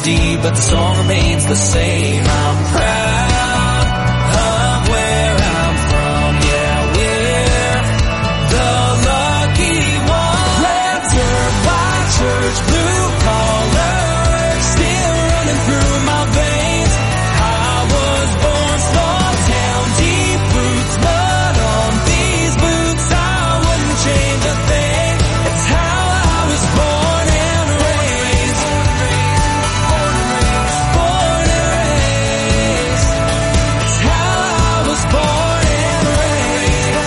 empty, but the song remains the same. I'm proud of where I'm from, yeah, we're the lucky ones. Red dirt, white church, blue collar, still running through my veins. I was born small town, deep roots, mud on these boots. I wouldn't change a thing. It's how I was born and raised. Born and raised. It's how I was born and raised.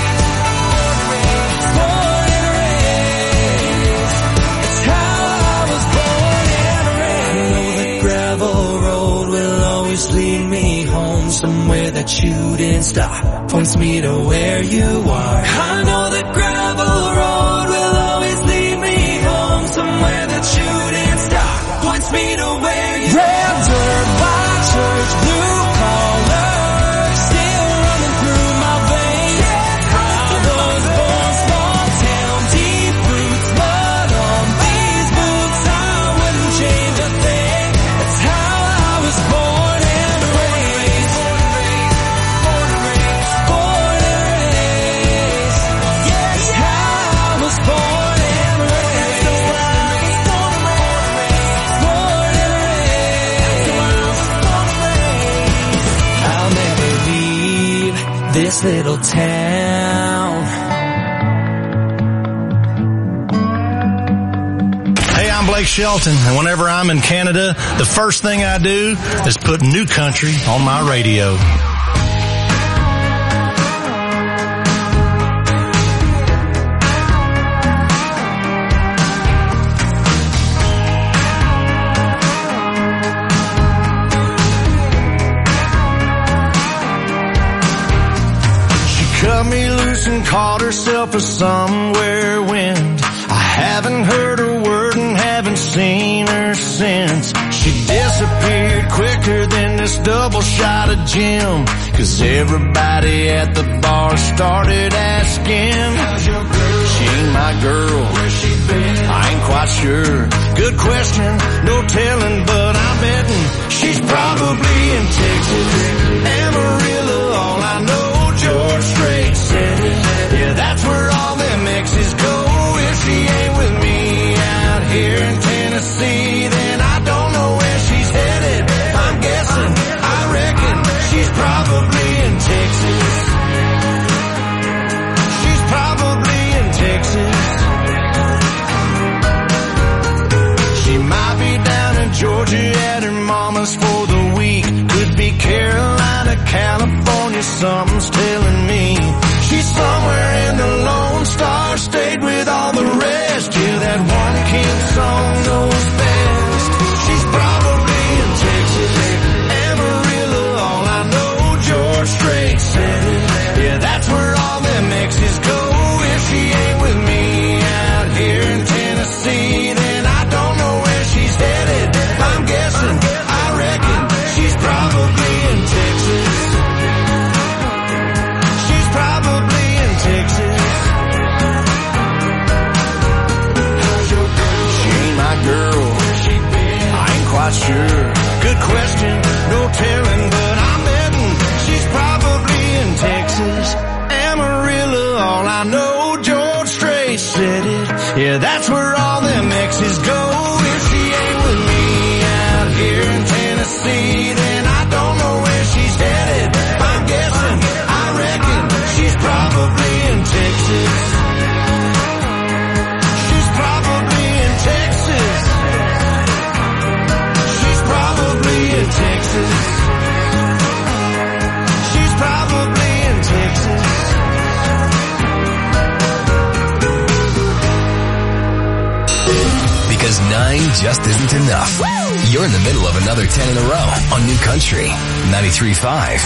Born and raised. It's how I was born and raised. I know the gravel road will always lead me home, somewhere that you didn't stop, points me to where you are. I know the gravel road will always lead me home, somewhere that you didn't stop, points me to where you are. Red dirt, white church, blue collar, still running through my veins. I was born small town, deep roots, mud on these boots. I wouldn't change a thing. It's how I was born and raised. Born and raised. Yeah, it's how I was born and raised. Born and raised. I'll never leave this little town. Hey, I'm Blake Shelton, and whenever I'm in Canada, the first thing I do is put New Country on my radio. She cut me loose and caught herself a somewhere wind. I haven't heard a word and haven't seen her since. She disappeared quicker than this double shot of gin, 'cause everybody at the bar started asking, how's your girl? She ain't my girl. Where's she been? I ain't quite sure. Good question, no telling, but I'm betting she's probably in Texas. Amarillo, all I know, George Strait said it. Yeah, that's where all them exes go. If she ain't with me out here in Tennessee, then I don't know where she's headed. I'm guessing, I reckon she's probably in Texas. She's probably in Texas. She might be down in Georgia at her mama's for the week. Could be Carolina, California, something's telling me. She's somewhere in the Lone Star State with all the rest. Yeah, that one King song knows best. She's probably in Texas. Amarillo, all I know, George Strait said it. Yeah, that's where all them exes go. If she ain't with me out here in Tennessee, then I don't know where she's headed. I'm guessing, I reckon she's probably in Texas. She's probably in Texas. How's your girl? She ain't my girl. Where's she been? I ain't quite sure. Good question, no telling, but I'm betting she's probably in Texas. Amarillo, all I know, George Strait said it. Yeah, that's where all them exes go. If she ain't with me out here in Tennessee, then I don't know where she's headed. I'm guessing, I reckon she's probably in Texas. She's probably in Texas. She's probably in Texas. She's probably in Texas. Because 9 just isn't enough. You're in the middle of another 10 in a row on New Country 93.5.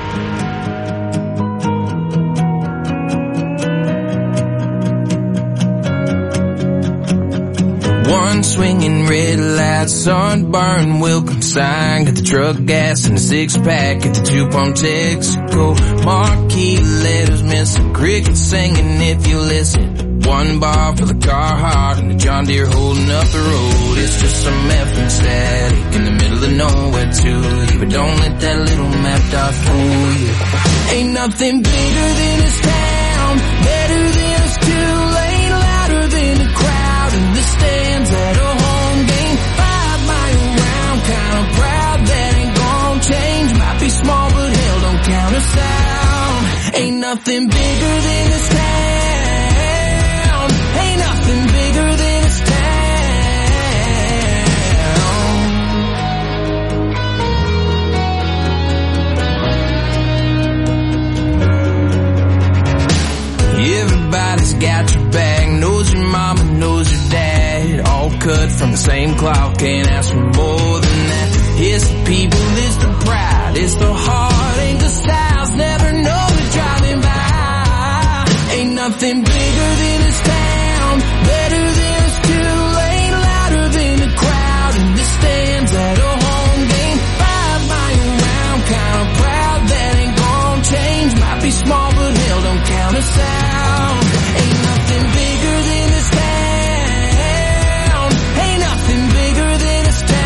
One swinging red light, sunburn, welcome sign. Got the truck gas and the 6-pack at the 2-pump Texaco. Marquee letters, missing crickets singing if you listen. One bar for the Carhartt and the John John Deere holding up the road. It's just some effing static in the middle of nowhere to you. But don't let that little map dot fool you. Ain't nothing bigger than this town, better than us two lane, louder than the crowd in the stands at a home game. 5 mile round, kinda proud that ain't gon' change. Might be small but hell don't count us out. Ain't nothing bigger than this town. Ain't nothing bigger than this town. Everybody's got your back, knows your mama, knows your dad. All cut from the same cloth, can't ask for more than that. It's the people, it's the pride, it's the heart, ain't the styles, never know it driving by. Ain't nothing bigger than this town, better than this two-lane, louder than the crowd in the stands at a home game. 5 mile round, kinda proud that ain't gon' change. Might be small but hell don't count us out. Ain't nothing bigger than this town. Ain't nothing bigger than this town.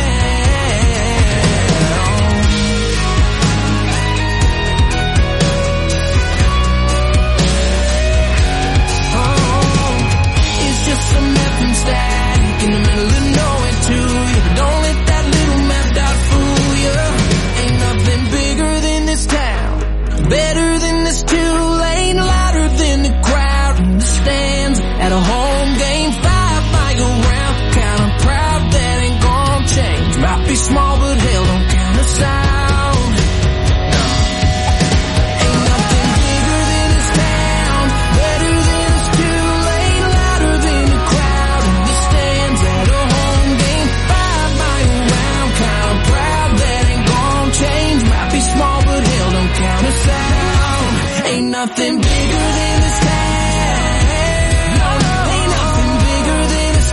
It's just some effing static in the middle of nowhere to you. But don't let that little map dot fool you. Ain't nothing bigger than this town, better than this two-lane, louder than the crowd in the stands at a home game. 5 mile round, kinda proud that ain't gon' change. Might be small but hell don't count us out. No. Ain't nothing bigger than this town, better than this two-lane, louder than the crowd in the stands at a home game. 5 mile round, kinda proud that ain't gon' change. Might be small but hell don't count us out. Ain't nothing bigger than this town. Ain't nothing bigger than this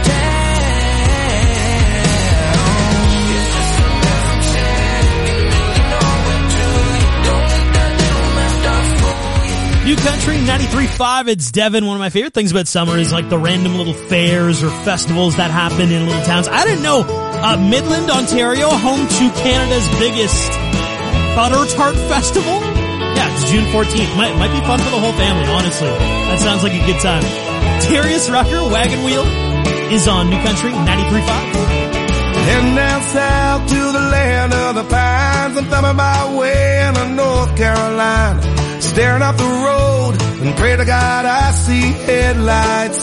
town. It's just some effing static in the middle of nowhere to you. Don't let that little map dot fool you. New Country 93.5, it's Devin. One of my favorite things about summer is like the random little fairs or festivals that happen in little towns. I didn't know Midland, Ontario, home to Canada's biggest butter tart festival. Yeah, it's June 14th. Might be fun for the whole family, honestly. That sounds like a good time. Darius Rucker, Wagon Wheel, is on New Country 93.5. Heading down south to the land of the pines. I'm thumbing my way into North Carolina. Staring up the road and pray to God I see headlights.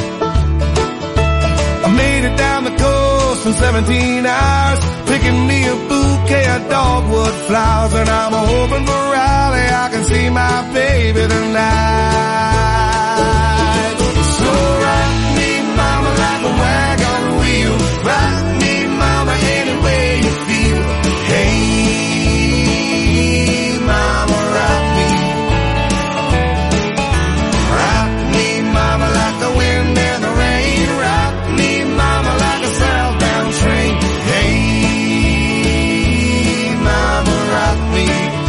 I made it down the coast in 17 hours, picking me a bouquet of dogwood flowers, and I'm hoping for Raleigh I can see my baby tonight. So rock me, mama, like a wagon wheel. Rock me, mama, any way you feel. Hey, mama, rock me. Rock me, mama, like the wind and the rain. Rock me, mama, like a southbound train. Hey, mama, rock me.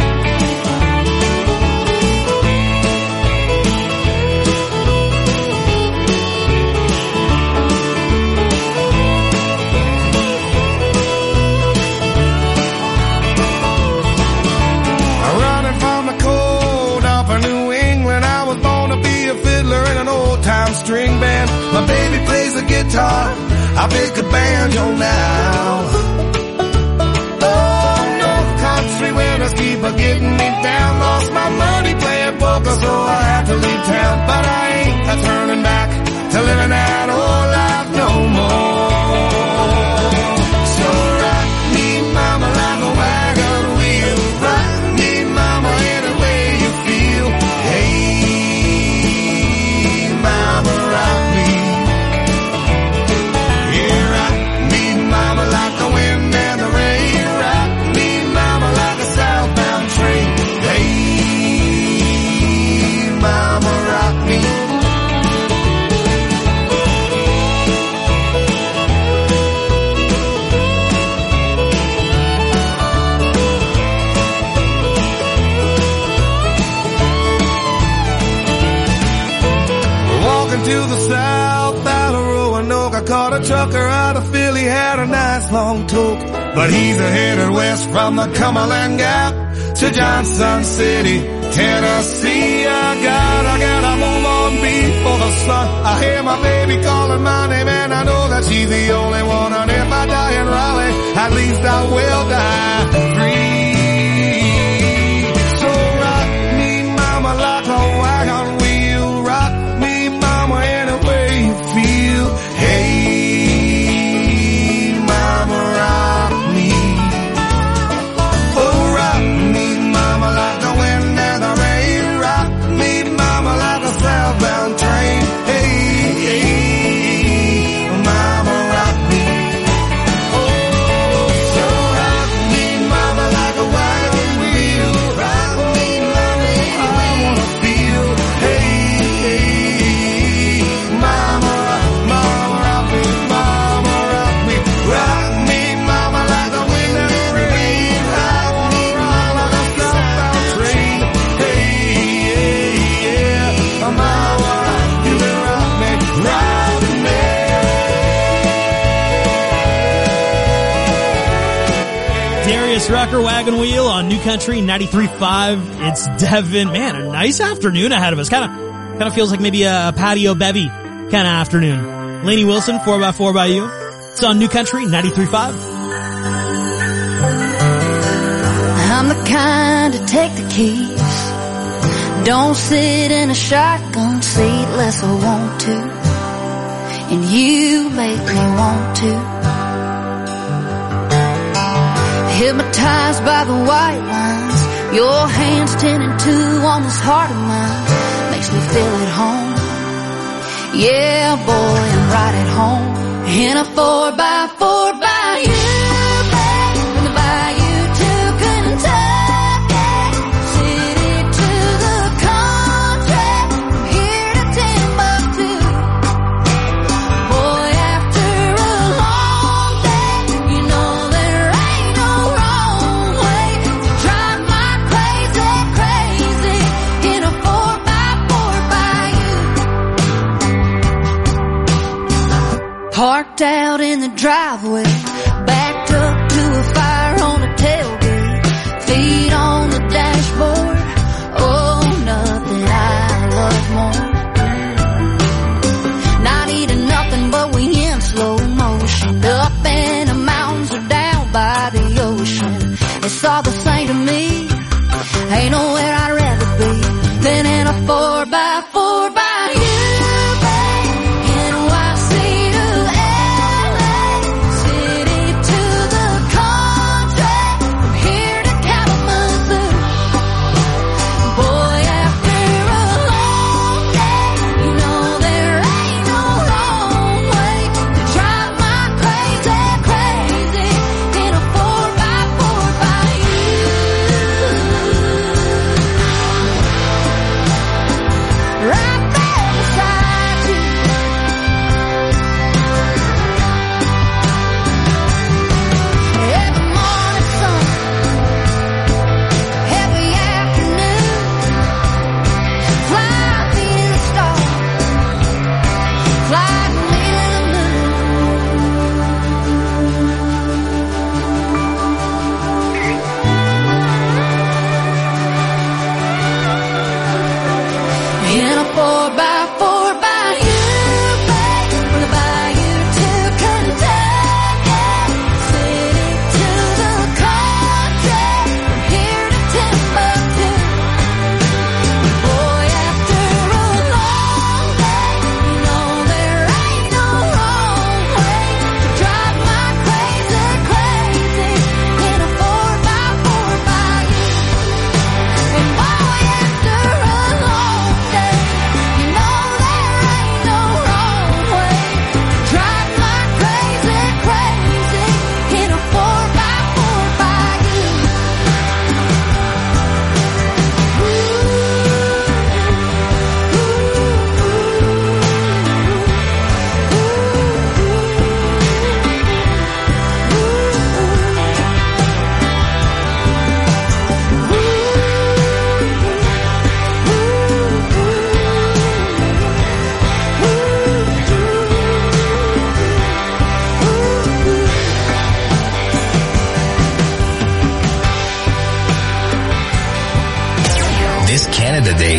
Running from the cold up in New England, I was born to be a fiddler in an old-time string band. My baby plays the guitar, I pick a banjo now. Oh, North Country winners keep a getting me down. Lost my money playing poker, so I had to leave town. But I ain't a turning back to living that old life no more. So rock me, mama, like a wagon wheel. Rock me, mama, any way you feel. Hey, mama, rock me. Yeah, rock me, mama, like the wind and the rain. Rock me, mama, like a southbound train. Hey, mama, rock me. caught a trucker out of Philly, had a nice long toke. But he's headed west from the Cumberland Gap to Johnson City, Tennessee. I gotta move on before the sun. I hear my baby calling my name and I know that she's the only one. And if I die in Raleigh, at least I will die free. So rock me, mama, like a wagon wheel. Rock me, mama, any way you feel. Hey, mama, rock me. Oh, rock me, mama, like the wind and the rain. Rock me, mama, like a southbound train. Hey, hey, mama, rock me. Oh, so rock me, mama, like a wagon wheel. Rock me, mama, I wanna feel. Hey, hey, mama, rock me, mama, rock me. Rock me, mama, like the wind and the rain. I wanna ride like a southbound train. Hey, hey, yeah, mama, you can rock me, rock me. Darius Rucker, Wagon Wheel on New Country 93.5. It's Devin. Man, a nice afternoon ahead of us. Kind of feels like maybe a patio bevy kind of afternoon. Lainey Wilson, 4x4 by you. It's on New Country 93.5. I'm the kind to take the keys. Don't sit in a shotgun seat unless I want to. And you make me want to. Hypnotized by the white lines, your hands 10 and 2 on this heart of mine. Makes me feel at home. Yeah, boy, I'm right at home. In a 4x4 by you, babe. From the bayou to Kentucky, city to the country, from here to Timbuktu. Boy, after a long day, you know there ain't no wrong way to drive my crazy, crazy in a 4x4 by you. Parked out in the driveway, backed up to a fire on the tailgate, feet on the dashboard. Oh, nothing I love more. Not eating nothing, but we in slow motion. Up in the mountains or down by the ocean. It's all the same to me. Ain't nowhere I'd rather be than in a 4x4 by you, babe. NYC to LA, city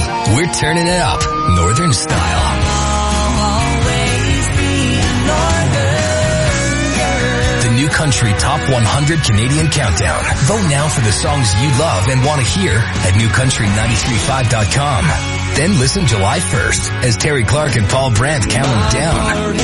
we're turning it up, Northern style. The New Country Top 100 Canadian Countdown. Vote now for the songs you love and want to hear at newcountry935.com. Then listen July 1st as Terry Clark and Paul Brandt count them down.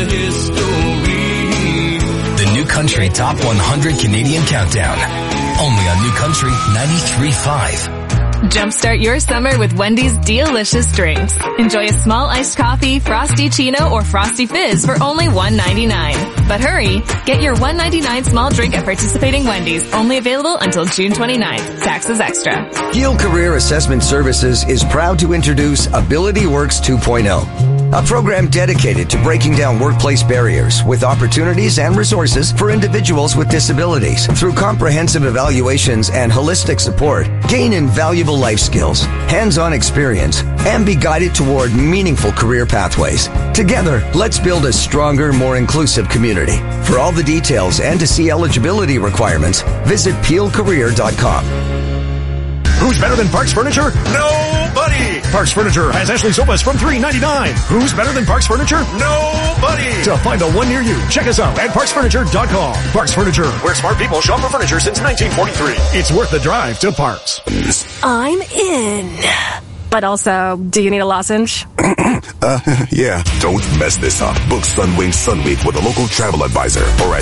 The New Country Top 100 Canadian Countdown. Only on New Country 93.5. Jumpstart your summer with Wendy's delicious drinks. Enjoy a small iced coffee, Frosty Chino, or Frosty Fizz for only $1.99. But hurry, get your $1.99 small drink at participating Wendy's. Only available until June 29th. Taxes extra. Peel Career Assessment Services is proud to introduce Ability Works 2.0. A program dedicated to breaking down workplace barriers with opportunities and resources for individuals with disabilities. Through comprehensive evaluations and holistic support, gain invaluable life skills, hands-on experience, and be guided toward meaningful career pathways. Together, let's build a stronger, more inclusive community. For all the details and to see eligibility requirements, visit peelcareer.com. Who's better than Parks Furniture? Nobody! Parks Furniture has Ashley sofas from $3.99. Who's better than Parks Furniture? Nobody! To find the one near you, check us out at parksfurniture.com. Parks Furniture, where smart people shop for furniture since 1943. It's worth the drive to Parks. I'm in. But also, do you need a lozenge? Yeah. Don't mess this up. Book Sunwing Sunweek with a local travel advisor or at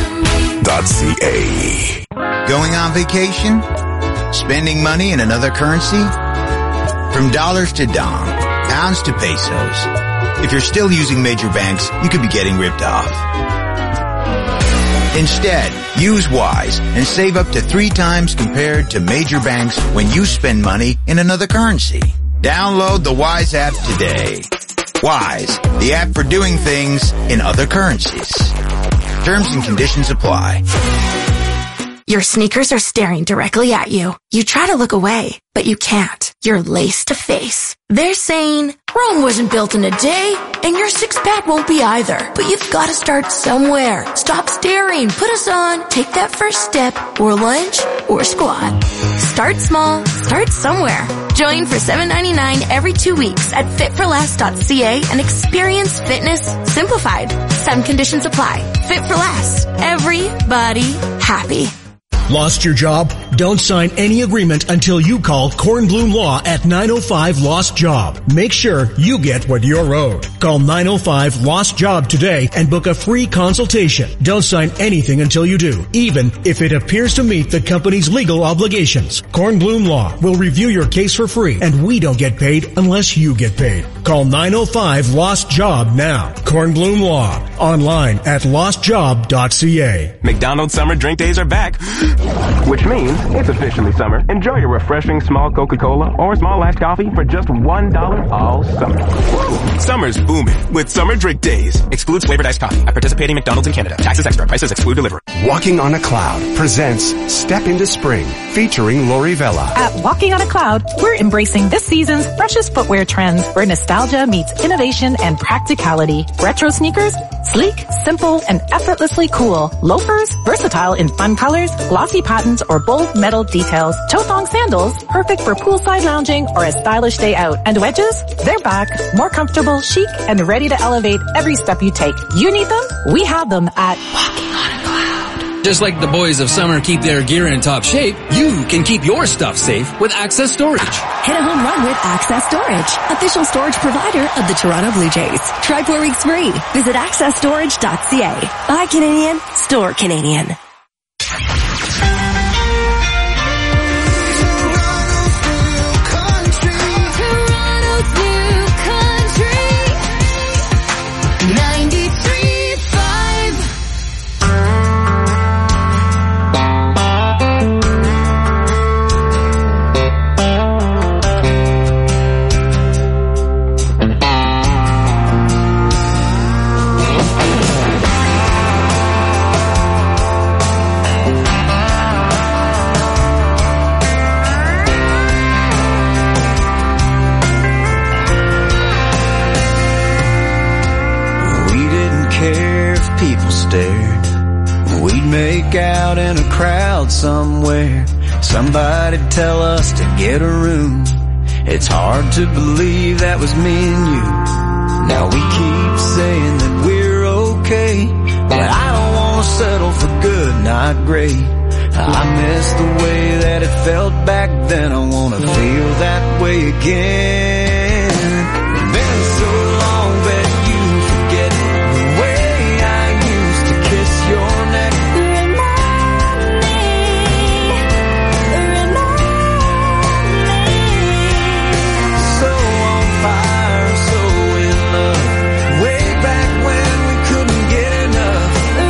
.ca. Going on vacation? Spending money in another currency? From dollars to dong, pounds to pesos. If you're still using major banks, you could be getting ripped off. Instead, use Wise and save up to 3 times compared to major banks when you spend money in another currency. Download the Wise app today. Wise, the app for doing things in other currencies. Terms and conditions apply. Your sneakers are staring directly at you. You try to look away, but you can't. You're lace to face. They're saying, Rome wasn't built in a day, and your six-pack won't be either. But you've got to start somewhere. Stop staring. Put us on. Take that first step, or lunge, or squat. Start small. Start somewhere. Join for $7.99 every 2 weeks at fitforless.ca and experience fitness simplified. Some conditions apply. Fit for Less. Everybody happy. Lost your job? Don't sign any agreement until you call Kornblum Law at 905 Lost Job. Make sure you get what you're owed. Call 905 Lost Job today and book a free consultation. Don't sign anything until you do, even if it appears to meet the company's legal obligations. Kornblum Law will review your case for free, and we don't get paid unless you get paid. Call 905 Lost Job now. Kornblum Law. Online at lostjob.ca. McDonald's summer drink days are back. Which means it's officially summer. Enjoy your refreshing small Coca-Cola or small iced coffee for just $1 all summer. Woo! Summer's booming with summer drink days. Excludes flavored iced coffee at participating McDonald's in Canada. Taxes extra. Prices exclude delivery. Walking on a Cloud presents Step into Spring, featuring Lori Vella. At Walking on a Cloud, we're embracing this season's freshest footwear trends where nostalgia meets innovation and practicality. Retro sneakers, sleek, simple, and effortlessly cool. Loafers, versatile in fun colors, glossy patterns, or bold metal details. Toe-thong sandals, perfect for poolside lounging or a stylish day out. And wedges? They're back, more comfortable, chic, and ready to elevate every step you take. You need them? We have them at Walking on a Cloud. Just like the boys of summer keep their gear in top shape, you can keep your stuff safe with Access Storage. Hit a home run with Access Storage, official storage provider of the Toronto Blue Jays. Try 4 weeks free. Visit accessstorage.ca. Buy Canadian, store Canadian. Out in a crowd somewhere, somebody tell us to get a room It's hard to believe that was me and you. Now we keep saying that we're okay, but I don't want to settle for good, not great. I miss the way that it felt back then. I want to feel that way again. It's been so long that you forget the way I used to kiss your neck. So on fire, so in love, way back when we couldn't get enough.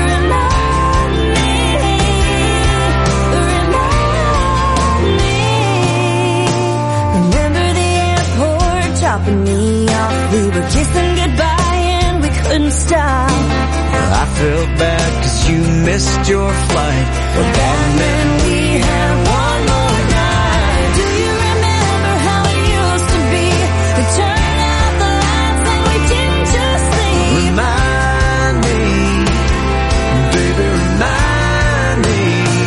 Remember the airport dropping me off? We were kissing goodbye and we couldn't stop. I felt bad 'cause you missed your flight, but that meant we had one more night. Do you remember how it used to be? We turned out the lights and we didn't just sleep. Remind me, baby, remind me.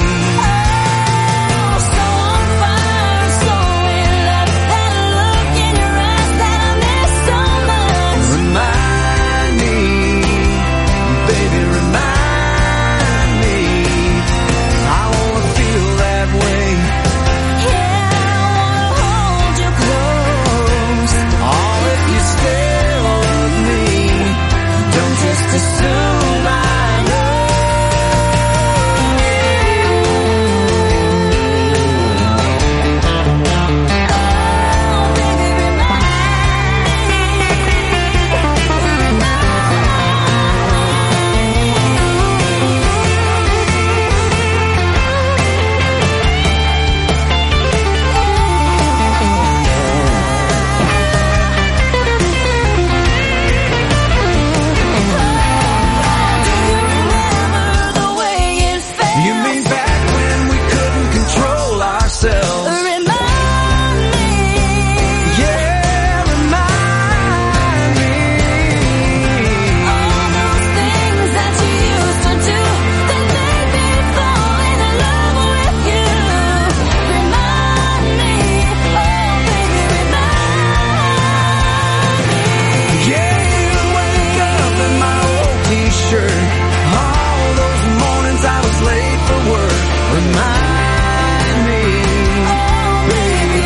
Oh, so on fire, so in love. That look in your eyes that I miss so much. Remind me, baby, remind me. I wanna feel that way. Yeah, I wanna hold you close. Oh, if you still love me, don't just assume I know. The way it felt. You mean back when we couldn't control ourselves? Remind me. Yeah, remind me. All those things that you used to do that made me fall in love with you. Remind me, oh baby, remind me. Yeah, you wake up in my old t-shirt. All those mornings I was late for work. Remind me, baby,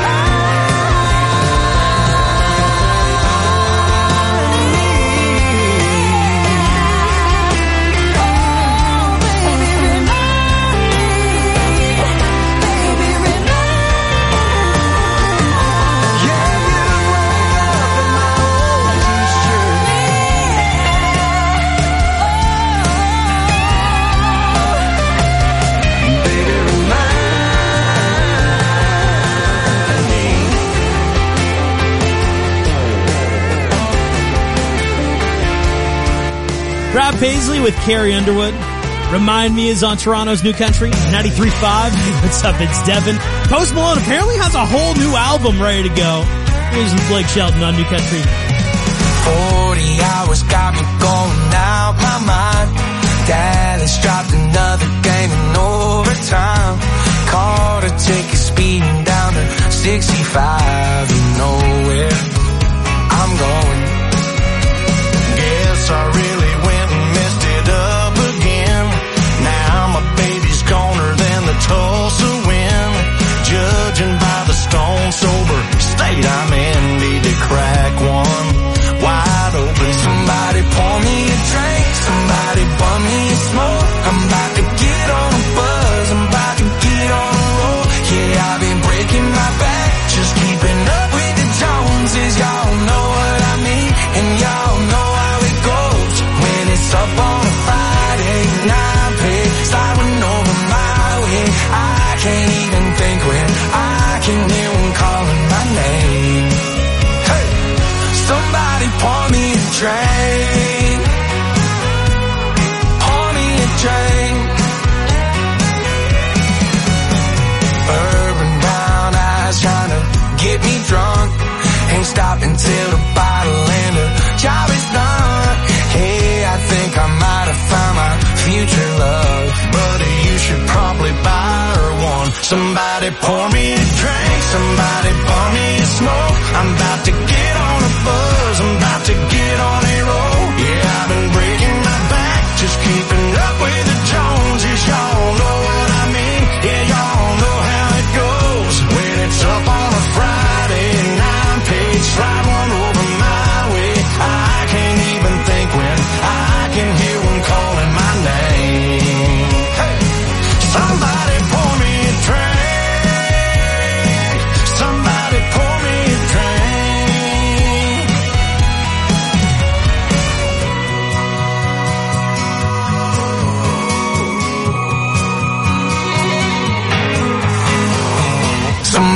Rob Paisley with Carrie Underwood. Remind Me is on Toronto's New Country, 93.5. What's up? It's Devin. Post Malone apparently has a whole new album ready to go. Here's Blake Shelton on New Country. 40 hours got me going out my mind. Dallas dropped another game in overtime. Caught a ticket speeding down to 65. You know where I'm going. Guess I really went and messed it up again. Now my baby's goner than the Tulsa wind. Judging by the stone sober state I'm in, need to crack one wide open. Somebody pour me a drink, somebody bum me a smoke. I'm about to get on a buzz, I'm about to get on a roll. Yeah, I've been breaking my back, just keeping up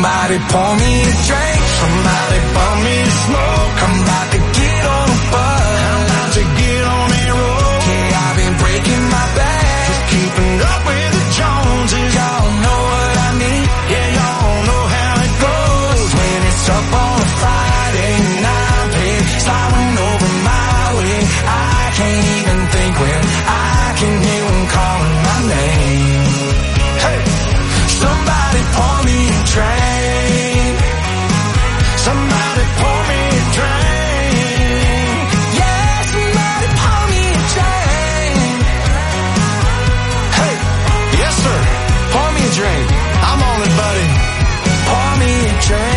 Somebody pour me a drink, somebody pour me a smoke. I'm about to get on a bus, I'm about to get on a roll. Yeah, I've been breaking my back, just keeping up with the Joneses. Y'all know what I need, yeah, y'all know how it goes. When it's up on a Friday night, babe, sliding over my way. I can't even think when I can hear them calling my name. Hey, somebody pour me a drink. Somebody pour me a drink. Yeah, somebody pour me a drink. Hey, yes sir, pour me a drink. I'm on it, buddy. Pour me a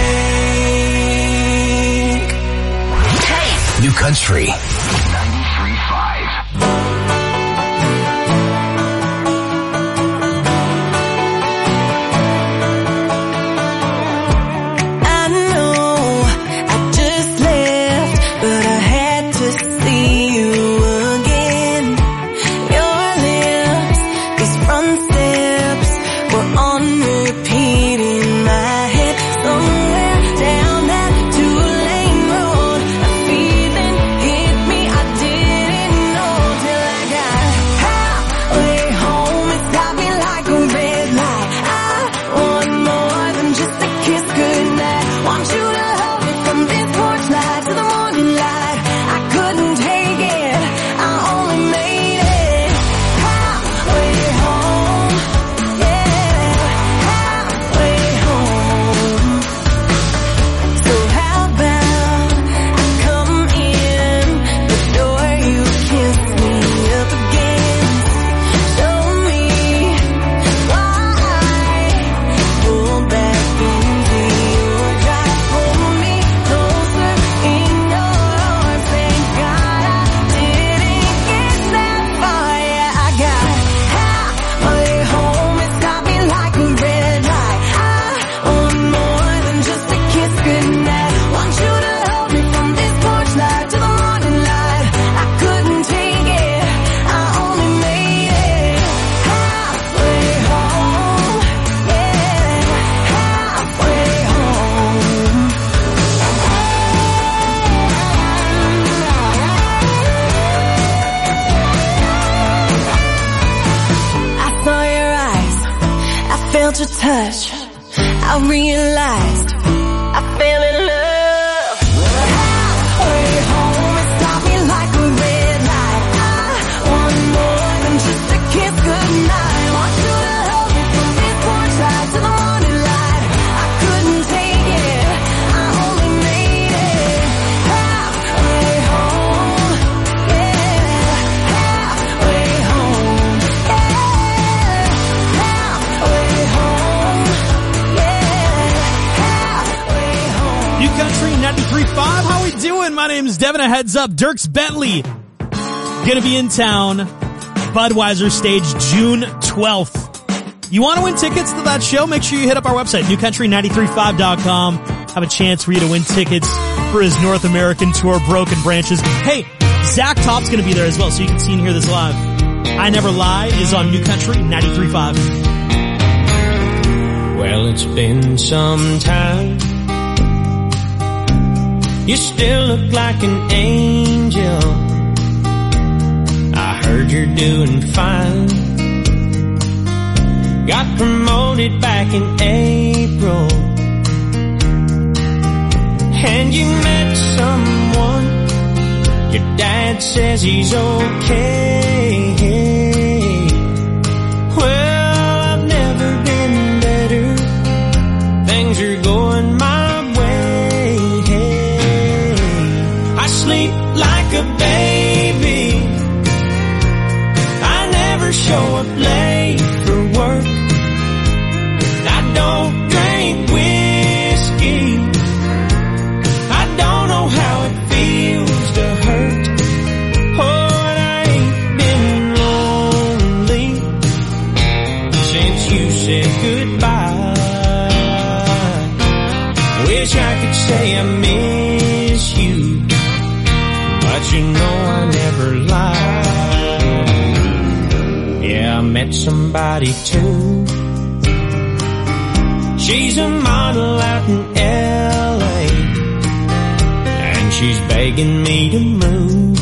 drink. Hey, New Country 93.5. Your touch, I realized I fell in love. Halfway home, it stopped me like a red light. I want more than just a kiss goodnight. Want you to hold me from this porch light to the morning light. I couldn't take it, I only made it halfway home. Yeah, halfway home. Yeah, halfway home. New Country 93.5. How we doing? My name's Devin. A heads up. Dierks Bentley gonna be in town. Budweiser stage June 12th. You want to win tickets to that show? Make sure you hit up our website, newcountry935.com. Have a chance for you to win tickets for his North American tour, Broken Branches. Hey, Zach Top's gonna be there as well, so you can see and hear this live. I Never Lie is on New Country 93.5. Well, it's been some time. You still look like an angel. I heard you're doing fine. Got promoted back in April. And you met someone. Your dad says he's okay. Well, I've never been better. Things are going my way. I sleep like a baby. I never show up late for work. I don't drink whiskey. I don't know how it feels to hurt. Oh, and I ain't been lonely since you said goodbye. Wish I could say I miss you, but you know I never lie. Yeah, I met somebody too. She's a model out in L.A. and she's begging me to move.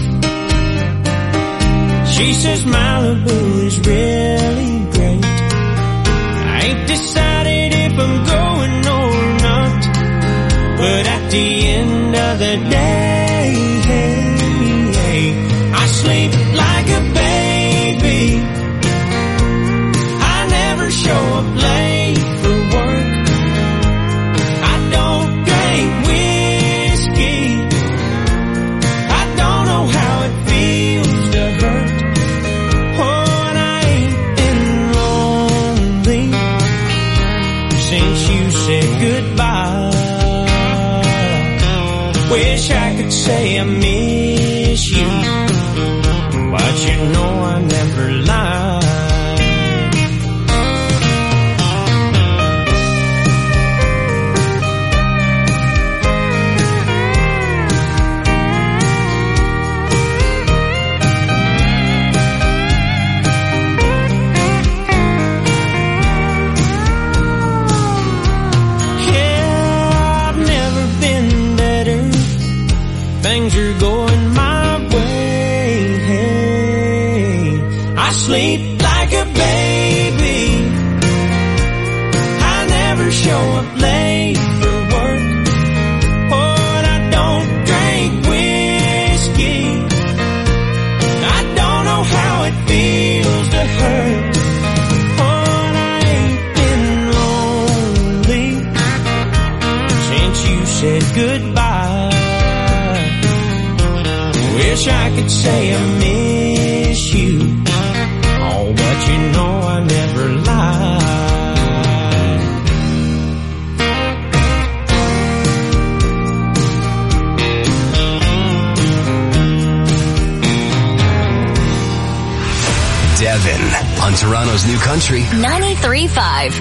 She says Malibu is really great. I ain't decided if I'm going or not, but at the end of the day, I sleep like a baby. I never show up late for work. I don't drink whiskey. I don't know how it feels to hurt. Oh, and I ain't been lonely since you said goodbye. Wish I could say I miss you, but you know I never lie. Things are going my way. Hey, I sleep like a baby. I never show up late for work. Oh, and I don't drink whiskey. I don't know how it feels to hurt. Oh, and I ain't been lonely since you said goodbye. Wish I could say I miss you, oh, but you know I never lie. Devin on Toronto's New Country 93.5.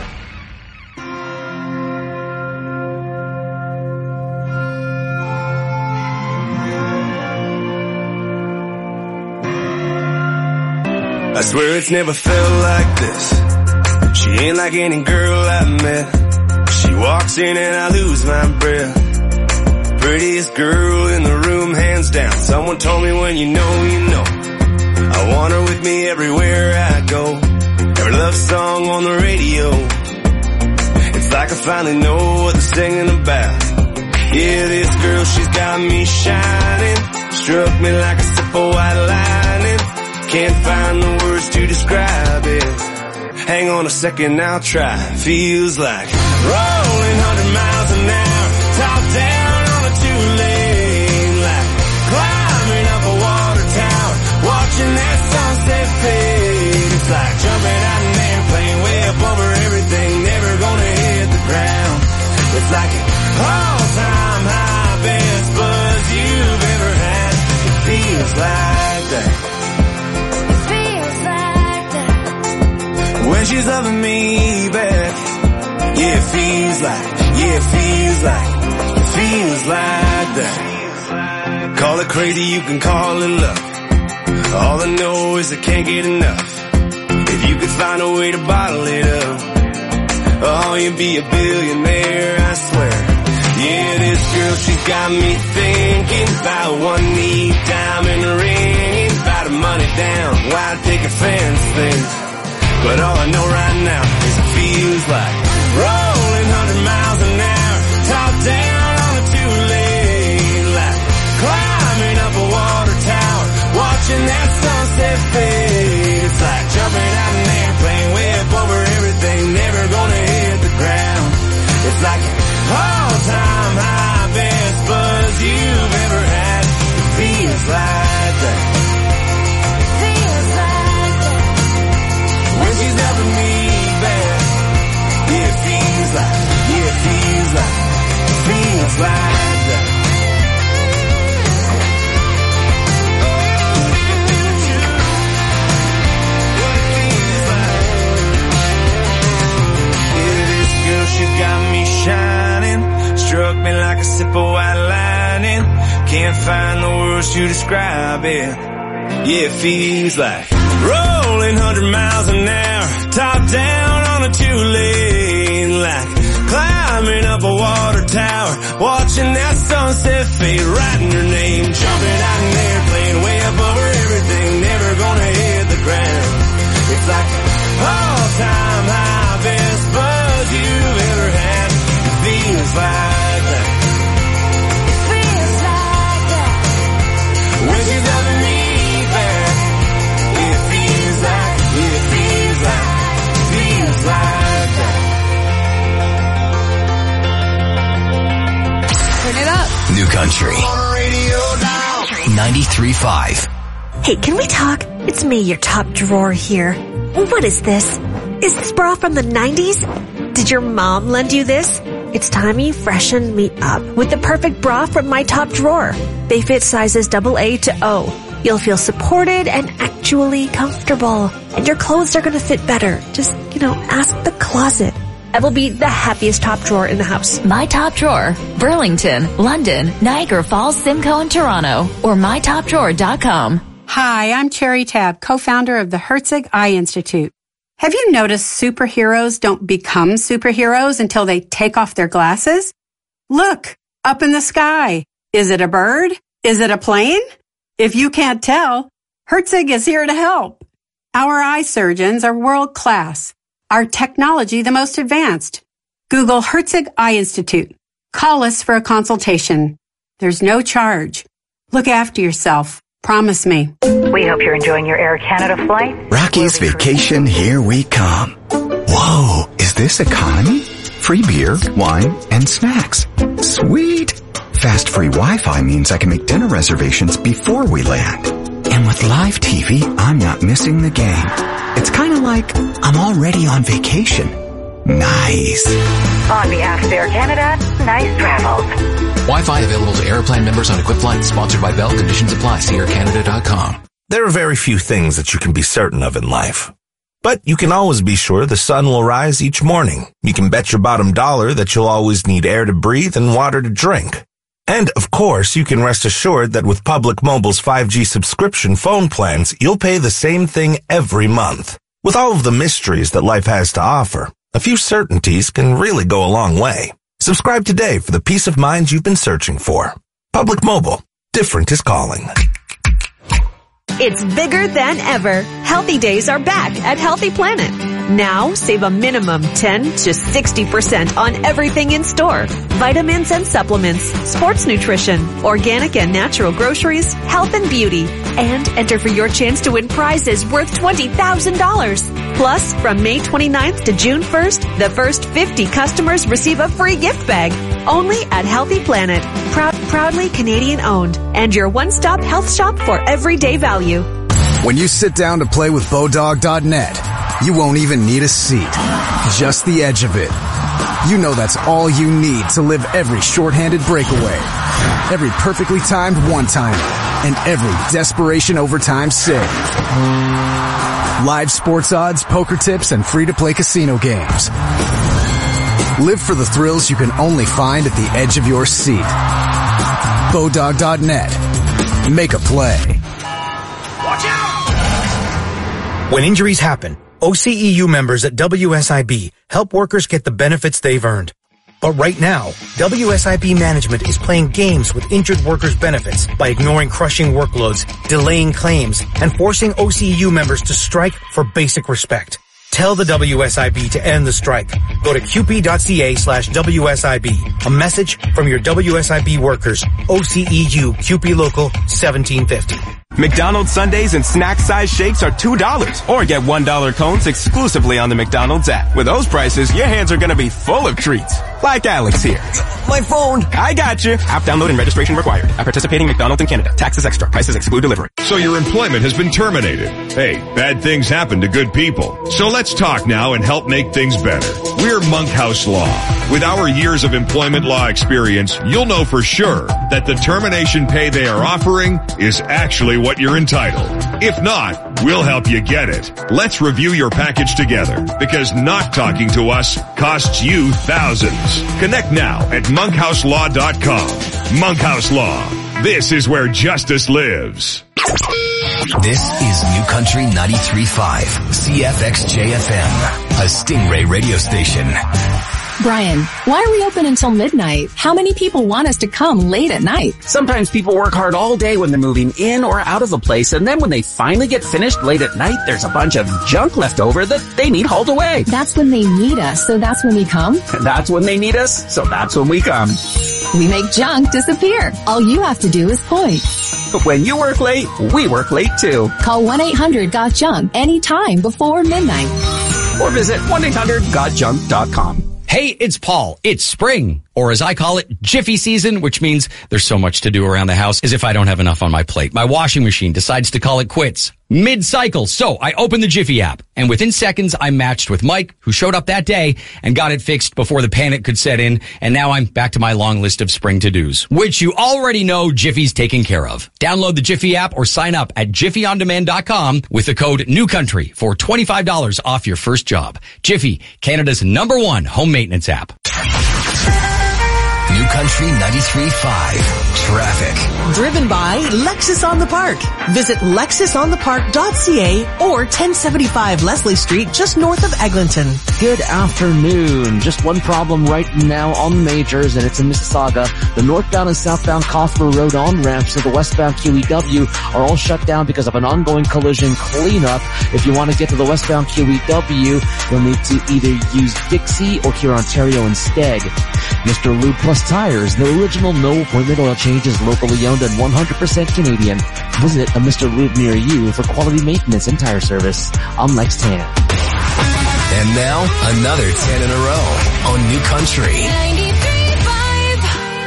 I swear it's never felt like this. She ain't like any girl I've met. She walks in and I lose my breath. Prettiest girl in the room, hands down. Someone told me when you know, you know. I want her with me everywhere I go. Her love song on the radio. It's like I finally know what they're singing about. Yeah, this girl, she's got me shining. Struck me like a sip of white lightning. Can't find the words to describe it. Hang on a second, I'll try. Feels like rolling 100 miles an hour, top down on a two-lane, like climbing up a water tower, watching that sunset fade. It's like jumping out an airplane way up over everything, never gonna hit the ground. It's like an all-time high, best buzz you've ever had. It feels like that. When she's loving me back, yeah, it feels like that. Call it crazy, you can call it love. All I know is I can't get enough. If you could find a way to bottle it up, oh, you'd be a billionaire, I swear. Yeah, this girl, she's got me thinking about one neat diamond ring, about a money down, why take offense things. But all I know right now is it feels like rolling 100 miles an hour, top down on a two-lane, like climbing up a water tower, watching that sunset fade. It's like jumping out an airplane way up over everything, never gonna hit the ground. It's like an all-time high, best buzz you've ever had. It feels like that. When she's loving me back, yeah, it feels like that. Yeah, this girl, she got me shining, struck me like a sip of white lightning. Can't find the words to describe it. Yeah, it feels like rolling 100 miles an hour, top down on a 2-lane, like climbing up a water tower, watching that sunset fade, writing your name, jumping out in an airplane, way up over everything, never gonna hit the ground. It's like all-time high, best buzz you've ever had. It feels like that. It feels like that. When she's underneath there, it feels like that. Turn it up. New Country 93.5. Hey, can we talk? It's me, your top drawer here. What is this? Is this bra from the 90s? Did your mom lend you this? It's time you freshen me up with the perfect bra from my top drawer. They fit sizes AA to O. You'll feel supported and actually comfortable. And your clothes are going to fit better. Just, ask the closet. I will be the happiest top drawer in the house. My Top Drawer, Burlington, London, Niagara Falls, Simcoe, and Toronto, or mytopdrawer.com. Hi, I'm Cherry Tab, co-founder of the Herzig Eye Institute. Have you noticed superheroes don't become superheroes until they take off their glasses? Look, up in the sky. Is it a bird? Is it a plane? If you can't tell, Herzig is here to help. Our eye surgeons are world class. Our technology the most advanced. Google Herzig Eye Institute. Call us for a consultation. There's no charge. Look after yourself. Promise me. We hope you're enjoying your Air Canada flight. Rocky's Vacation, here we come. Whoa, is this economy? Free beer, wine, and snacks. Sweet. Fast free Wi-Fi means I can make dinner reservations before we land. And with live TV, I'm not missing the game. It's kind of like I'm already on vacation. Nice. On behalf of Air Canada, nice travels. Wi-Fi available to Airplane members on equipped flights. Sponsored by Bell. Conditions apply. See aircanada.com. There are very few things that you can be certain of in life. But you can always be sure the sun will rise each morning. You can bet your bottom dollar that you'll always need air to breathe and water to drink. And, of course, you can rest assured that with Public Mobile's 5G subscription phone plans, you'll pay the same thing every month. With all of the mysteries that life has to offer, a few certainties can really go a long way. Subscribe today for the peace of mind you've been searching for. Public Mobile. Different is calling. It's bigger than ever. Healthy Days are back at Healthy Planet. Now, save a minimum 10 to 60% on everything in store. Vitamins and supplements, sports nutrition, organic and natural groceries, health and beauty. And enter for your chance to win prizes worth $20,000. Plus, from May 29th to June 1st, the first 50 customers receive a free gift bag. Only at Healthy Planet. Proudly Canadian owned. And your one-stop health shop for everyday value. When you sit down to play with Bodog.net, you won't even need a seat. Just the edge of it. You know that's all you need to live every shorthanded breakaway, every perfectly timed one-timer, and every desperation overtime save. Live sports odds, poker tips, and free-to-play casino games. Live for the thrills you can only find at the edge of your seat. Bodog.net. Make a play. Watch out! When injuries happen, OCEU members at WSIB help workers get the benefits they've earned. But right now, WSIB management is playing games with injured workers' benefits by ignoring crushing workloads, delaying claims, and forcing OCEU members to strike for basic respect. Tell the WSIB to end the strike. Go to qp.ca/WSIB. A message from your WSIB workers. OCEU QP Local 1750. McDonald's Sundays and snack size shakes are $2 or get $1 cones exclusively on the McDonald's app. With those prices, your hands are going to be full of treats. Like Alex here. My phone. I got you. App download and registration required. At participating McDonald's in Canada. Taxes extra. Prices exclude delivery. So your employment has been terminated. Hey, bad things happen to good people. So let's talk now and help make things better. We're Monkhouse Law. With our years of employment law experience, you'll know for sure that the termination pay they are offering is actually what you're entitled. If not, we'll help you get it. Let's review your package together, because not talking to us costs you thousands. Connect now at monkhouselaw.com. Monkhouse Law. This is where justice lives. This is New Country 93.5, CFXJFM, a Stingray radio station. Brian, why are we open until midnight? How many people want us to come late at night? Sometimes people work hard all day when they're moving in or out of a place, and then when they finally get finished late at night, there's a bunch of junk left over that they need hauled away. That's when they need us, so that's when we come? That's when they need us, so that's when we come. We make junk disappear. All you have to do is point. When you work late, we work late too. Call 1-800-GOT-JUNK anytime before midnight. Or visit 1-800-GOTJUNK.com. Hey, it's Paul. It's spring, or as I call it, Jiffy season, which means there's so much to do around the house as if I don't have enough on my plate. My washing machine decides to call it quits mid-cycle. So I opened the Jiffy app, and within seconds I matched with Mike, who showed up that day and got it fixed before the panic could set in. And now I'm back to my long list of spring to-dos, which you already know Jiffy's taken care of. Download the Jiffy app or sign up at jiffyondemand.com with the code NEWCOUNTRY for $25 off your first job. Jiffy, Canada's #1 home maintenance app. New Country 93.5 Traffic. Driven by Lexus on the Park. Visit lexusonthepark.ca or 1075 Leslie Street just north of Eglinton. Good afternoon. Just one problem right now on the majors, and it's in Mississauga. The northbound and southbound Cawthra Road on-ramps to the westbound QEW are all shut down because of an ongoing collision cleanup. If you want to get to the westbound QEW, you'll need to either use Dixie or Cure Ontario instead. Mr. Lube Plus Tires, no original, no appointment oil changes, locally owned and 100% Canadian. Visit a Mr. Lube near you for quality maintenance and tire service. I'm Lex Tan. And now, another 10 in a row on New Country. 93.5.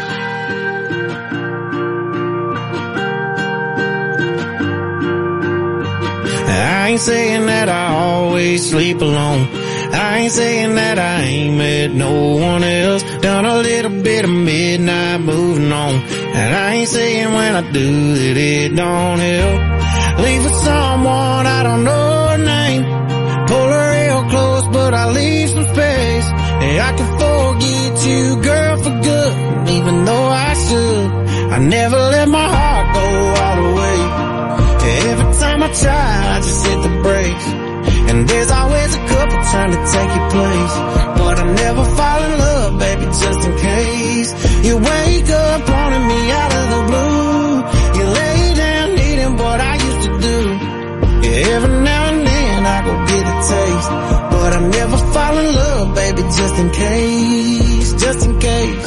I ain't saying that I always sleep alone. I ain't saying that I ain't met no one else. Done a little bit of midnight moving on. And I ain't saying when I do that it don't help. Leave with someone I don't know her name. Pull her real close but I leave some space. Hey, I can forget you, girl, for good. Even though I should, I never let my heart go all the way. Every time I try, I just hit the brakes. And there's always a couple trying to take your place. But I never fall in love, baby, just in case. You wake up wanting me out of the blue. You lay down needing what I used to do. Yeah, every now and then I go get a taste. But I never fall in love, baby, just in case. Just in case.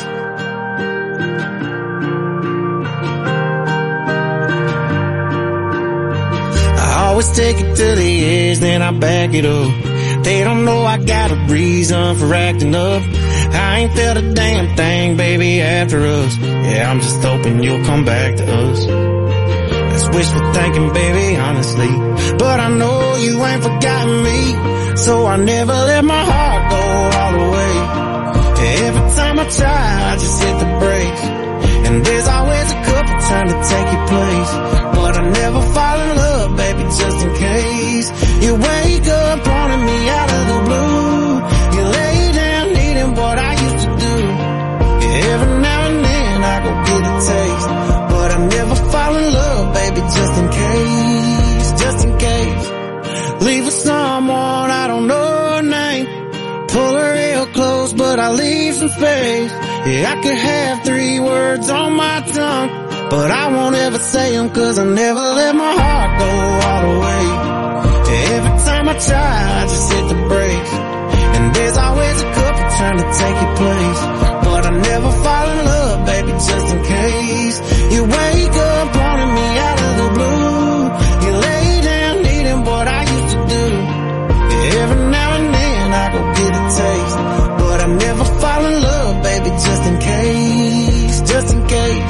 I always take it to the edge, then I back it up. They don't know I got a reason for acting up. I ain't felt a damn thing, baby, after us. Yeah, I'm just hoping you'll come back to us. That's wishful thinking, baby, honestly. But I know you ain't forgotten me. So I never let my heart go all the way. Every time I try, I just hit the brakes. And there's always a couple trying to take your place. But I never fall in love, baby, just in case. You wake up wanting me out of the blue. You lay down needing what I used to do. Yeah, every now and then I go get a taste. But I never fall in love, baby, just in case. Just in case. Leave with someone I don't know her name. Pull her real close, but I leave some space. Yeah, I could have 3 words on my tongue, but I won't ever say them, cause I never let my heart go all the way. Every time I try, I just hit the brakes. And there's always a couple trying to take your place. But I never fall in love, baby, just in case. You wake up wanting me out of the blue. You lay down needing what I used to do. Every now and then I go get a taste. But I never fall in love, baby, just in case. Just in case.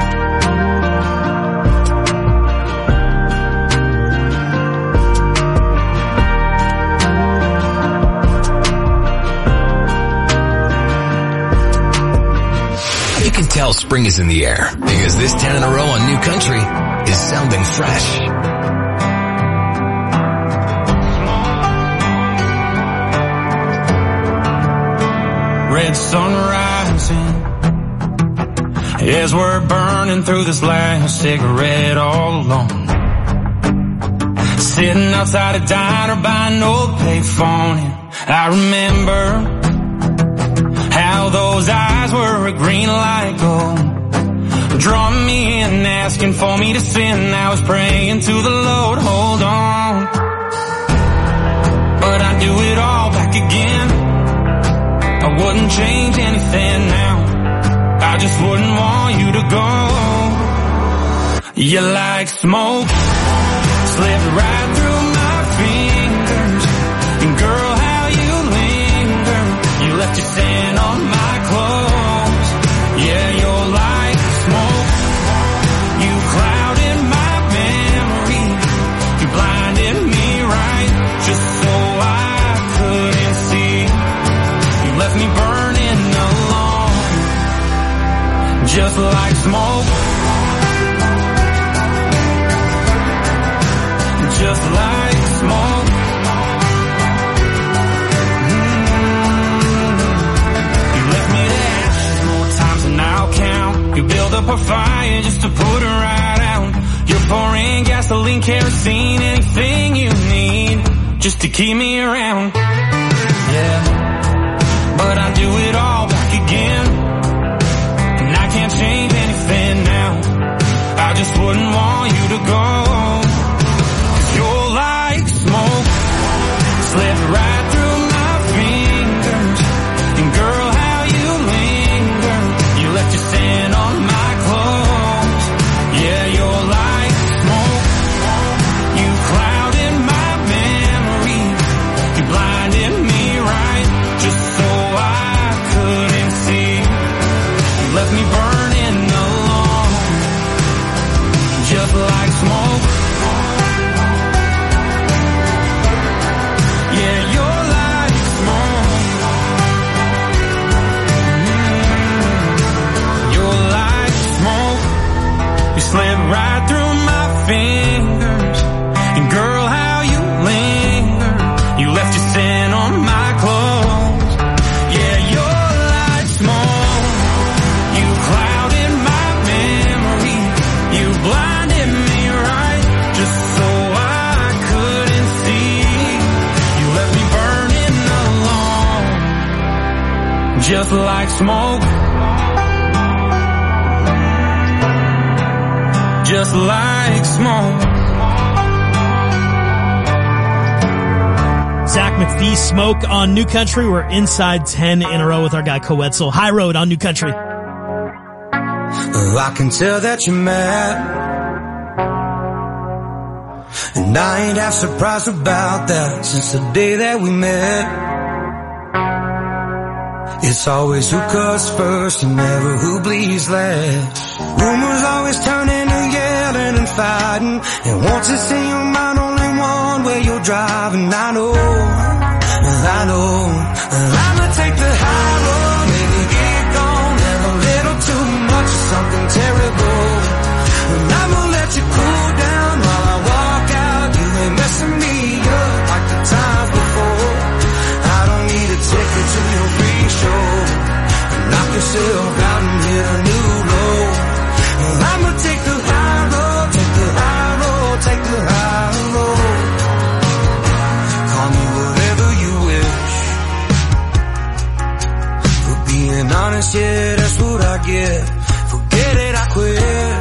You can tell spring is in the air because this 10 in a row on New Country is sounding fresh. Red sun rising as we're burning through this last cigarette all alone. Sitting outside a diner by an old payphone, and I remember how those eyes were a green light gold, drawing me in, asking for me to sin. I was praying to the Lord, hold on, but I'd do it all back again. I wouldn't change anything now, I just wouldn't want you to go. You're like smoke, slipped right through my fingers, and girl, how you linger. You left your scent on my clothes. Yeah, you're like smoke, you clouded my memory, you blinded me right, just so I couldn't see. You left me burning alone, just like smoke, just like smoke. You left me to ashes more times than I'll count. You build up a fire just to put her right out. You're pouring gasoline, kerosene, anything you need just to keep me around. Yeah, but I do it all back again, and I can't change anything now. I just wouldn't want you to go. Slipped right through my fingers, and girl, how you linger. You left your scent on my clothes. Yeah, you're like smoke, you clouded my memory, you blinded me right, just so I couldn't see. You left me burning alone, just like smoke. Slip right through my fingers, and girl, how you linger. You left your scent on my clothes. Yeah, you're like smoke, you clouded my memory, you blinded me right, just so I couldn't see. You left me burning alone, just like smoke, just like smoke. Zach McPhee, Smoke on New Country. We're inside 10 in a row with our guy Coetzel. High Road on New Country. I can tell that you're mad, and I ain't half surprised about that. Since the day that we met, it's always who cuts first and never who bleeds last. Rumors always turn into yelling and fighting, and once it's in your mind, only one way you're driving. I know, I'ma take the high road, maybe get gone, have a little too much of something terrible, and I'ma let you cool down while I walk out. You ain't messing me up like the times before. I don't need a ticket to your free show, knock yourself out and hit a new low. I'ma take the high road, take the high road, take the high road. Call me whatever you wish. For being honest, yeah, that's what I get. Forget it, I quit.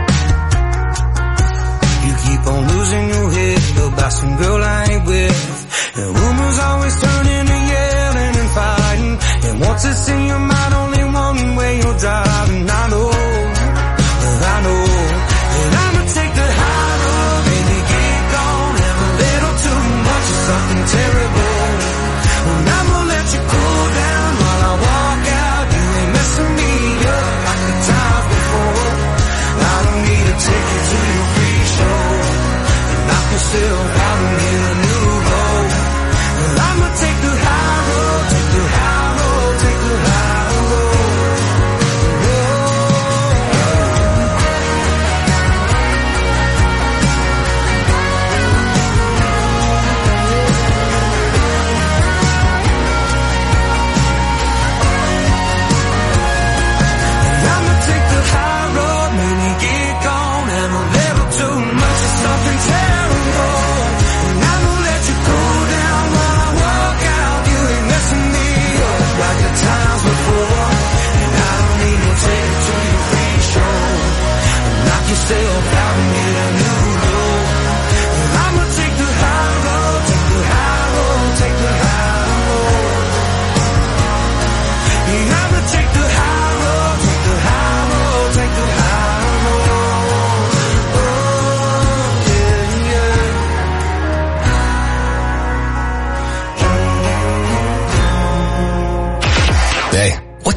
You keep on losing your head about some girl I ain't with, and rumors always turn into yelling and fighting, and once it's in your mind, only one way you're driving. I know, and I'ma take the high road, baby, get gone, have a little too much of something terrible, and I'ma let you cool down while I walk out. You ain't messing me up like the times before. I don't need a ticket to your free show, and knock yourself out and get a new low. And I'ma take the high road, take the high road, take the high road.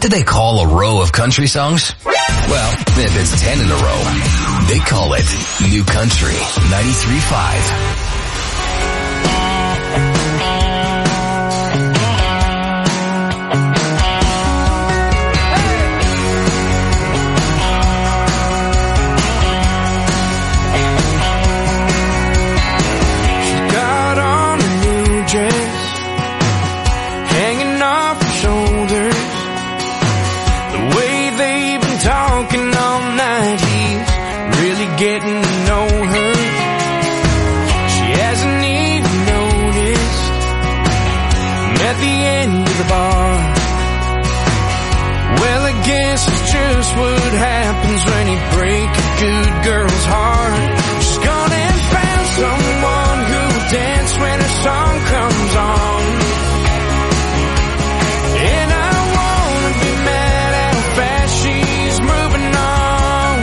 do they call a row of country songs? Well, if it's 10 in a row, they call it New Country 93.5. Getting to know her. She hasn't even noticed. I'm at the end of the bar. Well, I guess it's just what happens when you break a good girl's heart. She's gone and found someone who will dance when her song comes on. And I wanna be mad at how fast she's moving on.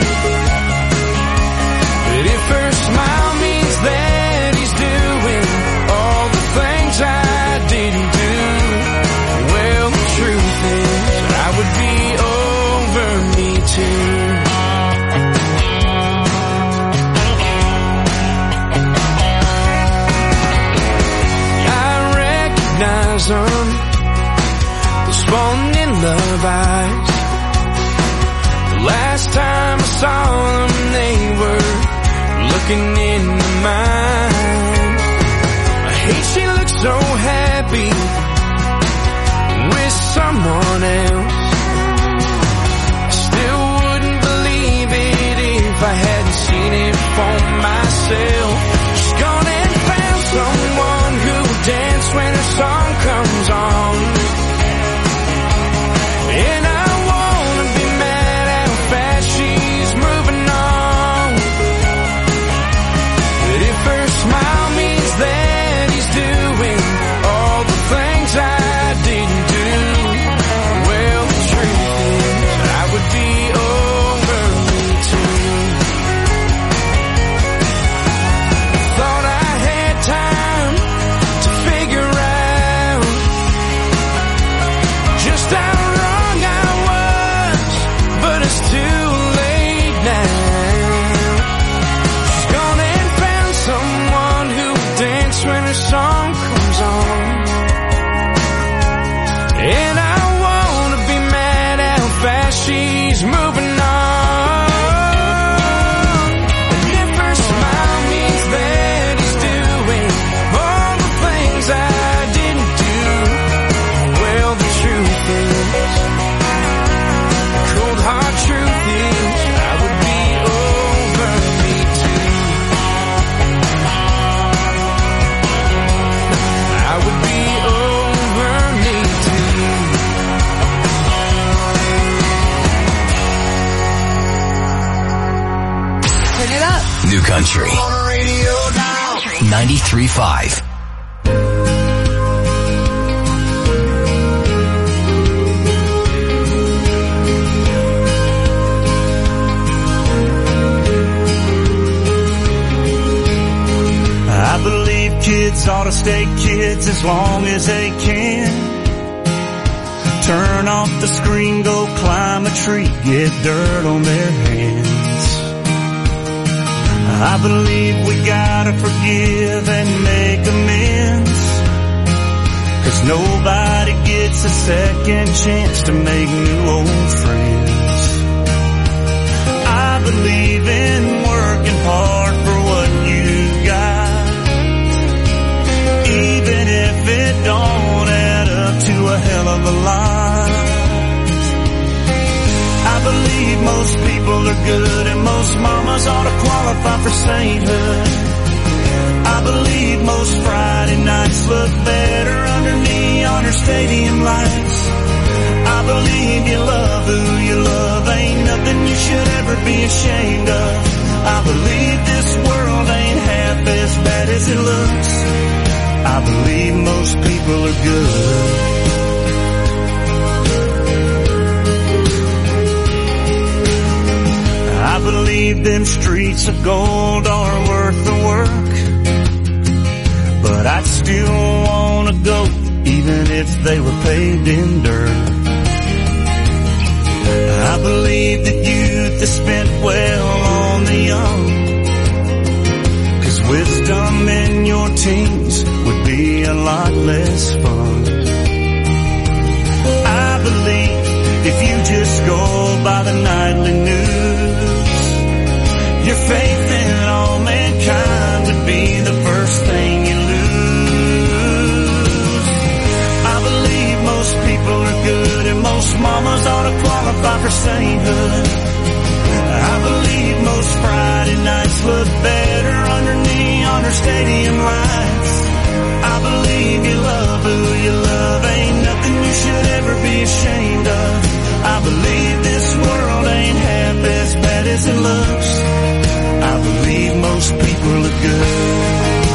But if her smile means that he's doing all the things I didn't do, well, the truth is I would be over me too. I recognize them, those falling in love eyes. The last time I saw them, they were looking into mine. I hate she looks so happy with someone else. I still wouldn't believe it if I hadn't seen it for myself. She's gone and found someone who will dance when her song comes on. And I wanna be mad at how fast she's moving on. But if her smile means that he's doing all the things I didn't do, well, the truth is I would be over me too. Thought I had time to figure out just how wrong I was, but it's too late now. She's gone and found someone who will dance when her song comes on. And I wanna be mad at how fast she's moving on. And if her smile means that he's doing all the things I didn't do, well, the truth is, cold hard truth is, I would be over me too. I would be over me too. Turn it up. New Country 93.5. I believe kids ought to stay kids as long as they can. Turn off the screen, go climb a tree, get dirt on their hands. I believe we gotta forgive and make amends, 'cause nobody gets a second chance to make new old friends. I believe in working hard for what you got, even if it don't add up to a hell of a lot. I believe most people are good and most mamas ought to qualify for sainthood. I believe most Friday nights look better under neon or stadium lights. I believe you love who you love, ain't nothing you should ever be ashamed of. I believe this world ain't half as bad as it looks. I believe most people are good. I believe them streets of gold are worth the work, but I'd still wanna go even if they were paved in dirt. I believe that youth is spent well on the young, 'cause wisdom in your teens would be a lot less fun. I believe if you just go by the nightly news, your faith in all mankind would be the first thing you lose. I believe most people are good and most mamas ought to qualify for sainthood. I believe most Friday nights look better under neon or stadium lights. I believe you love who you love, ain't nothing you should ever be ashamed of. I believe this world ain't half as bad as it looks. I believe most people are good.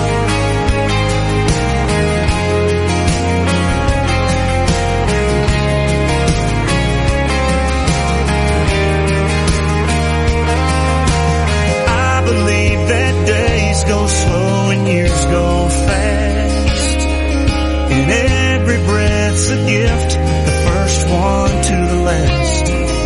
I believe that days go slow and years go fast, and every breath's a gift, the first one to the last.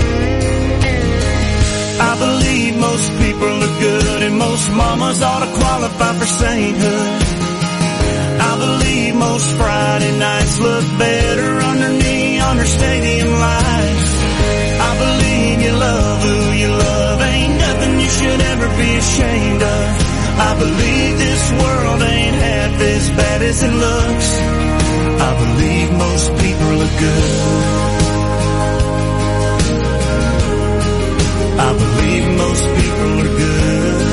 I believe most people are good and most mamas ought to qualify for sainthood. I believe most Friday nights look better under neon or stadium lights. I believe you love who you love, ain't nothing you should ever be ashamed of. I believe this world ain't half as bad as it looks. I believe most people are good. I believe most people are good.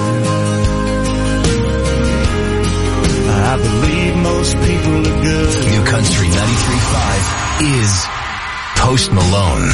I believe most people are good. New Country 93.5 is Post Malone.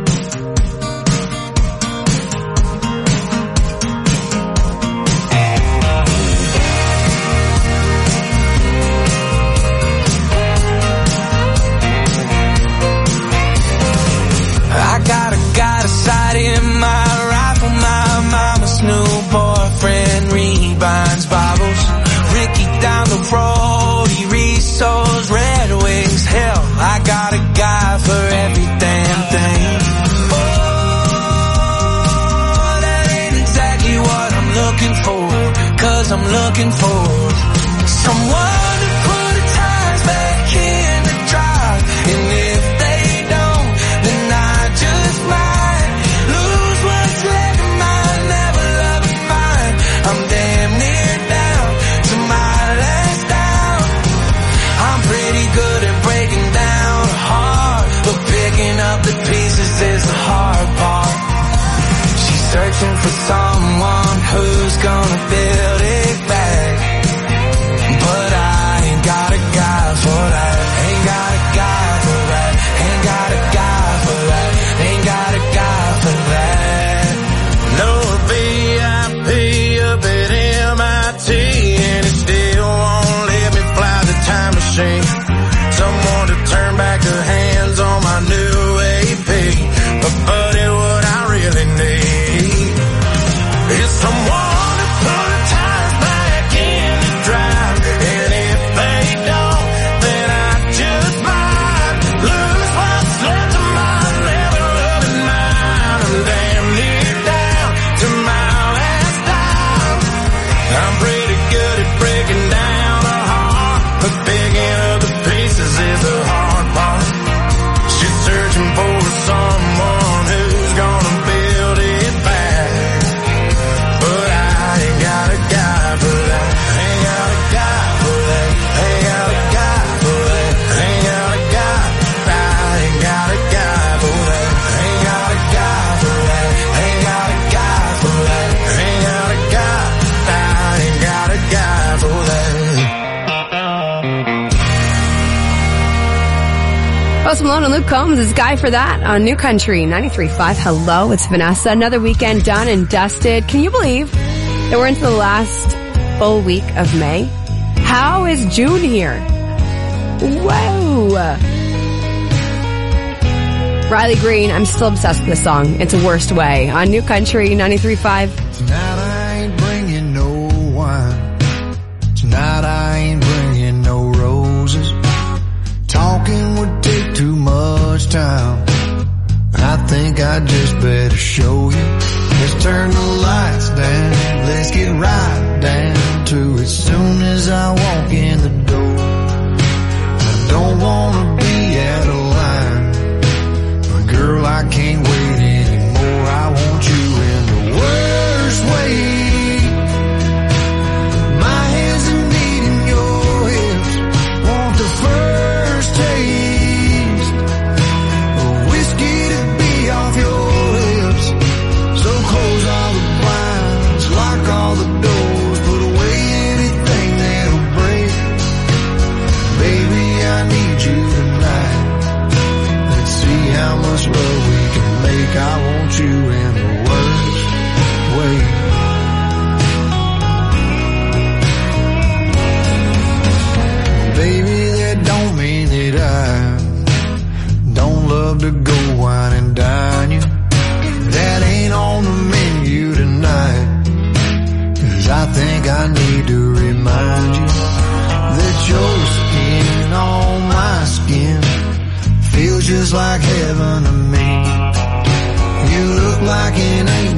Got a sight in my rifle, my mama's new boyfriend rebinds Bibles. Ricky down the road, he resows Red Wings. Hell, I got a guy for every damn thing. Oh, that ain't exactly what I'm looking for, 'cause I'm looking for someone to put the tires back in the drive. And if they don't, then I just might lose what's left of my never loving mind. I'm damn near down to my last down. I'm pretty good at breaking down a heart, but picking up the pieces is the hard part. She's searching for someone who's gonna build it back, but I ain't got a guy for that. Ain't got a guy for that. Ain't got a guy for that. Ain't got a guy for that. No VIP up at MIT, and it still won't let me fly the time machine. Someone to turn back the hands on my new AP. But buddy, what I really need is someone to put the tires back in the drive. And if they don't, then I just might lose what's left of my never loving mind. I'm damn near down to my last dime. I'm pretty good at breaking down a heart, but picking up the pieces is the hard part. She's searching for someone who's gonna build it back, but I ain't got a guy for that. Ain't got a guy for that. Ain't got a guy for that. Ain't got a guy. I ain't got a guy for that. Ain't got a guy for that. Ain't got a guy for that. Ain't got a guy. I ain't got a guy for that. Post Malone and Luke Combs is Guy for That on New Country 93.5. Hello, it's Vanessa. Another weekend done and dusted. Can you believe that we're into the last full week of May? How is June here? Whoa. Riley Green, I'm still obsessed with this song. It's a Worst Way on New Country 93.5. Tonight I ain't bringing no wine. Tonight I ain't bringing no Talking would take too much time. I think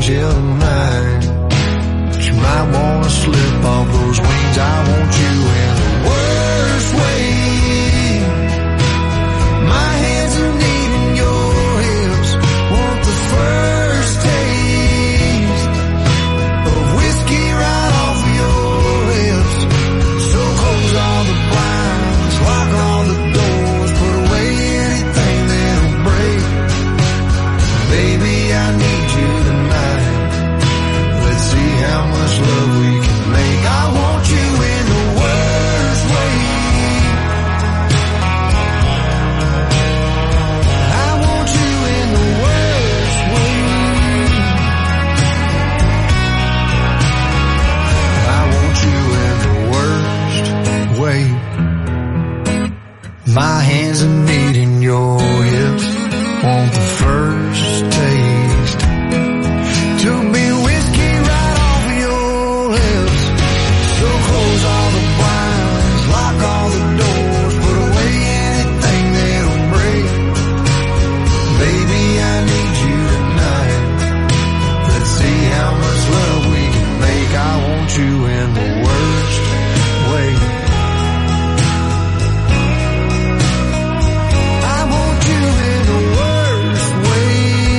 angel tonight. But you might wanna slip off those wings. I want you in the worst way. My hands are needing your hips. Want the first taste of whiskey right off of your lips. So close all the blinds, lock all the doors, put away anything that'll break. Baby, I need you tonight. Let's see how much love we can make. I want you in the worst way. I want you in the worst way. I want you in the worst way. My hands are needing your hips. Want the first taste to be whiskey right off of your lips. So close all the blinds, lock all the doors, put away anything that'll break. Baby, I need you tonight. Let's see how much love we can make. I want you in the worst way. I want you in the worst way.